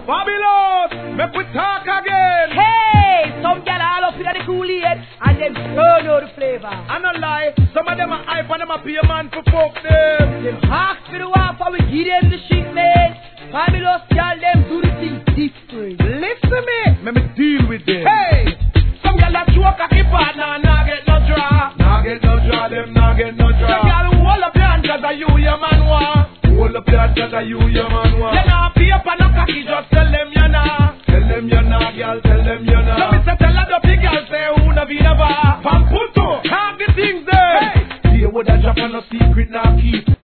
Babylon, make we talk again. Hey, some gal all up in the Kool-Aid and them turn out the flavor. I no lie, some of them are hype and them a pay man for fuck them. Them ask for the waffle, we give them the shit, man. Babylon gal them do the thing different. Listen me, let me deal with them. Hey, some gal that choke a keep on, nah get no draw. Nah get no draw, them nah get no draw. Some gal who hold up your hand cause you your man want. Hold up your hand cause you your man want.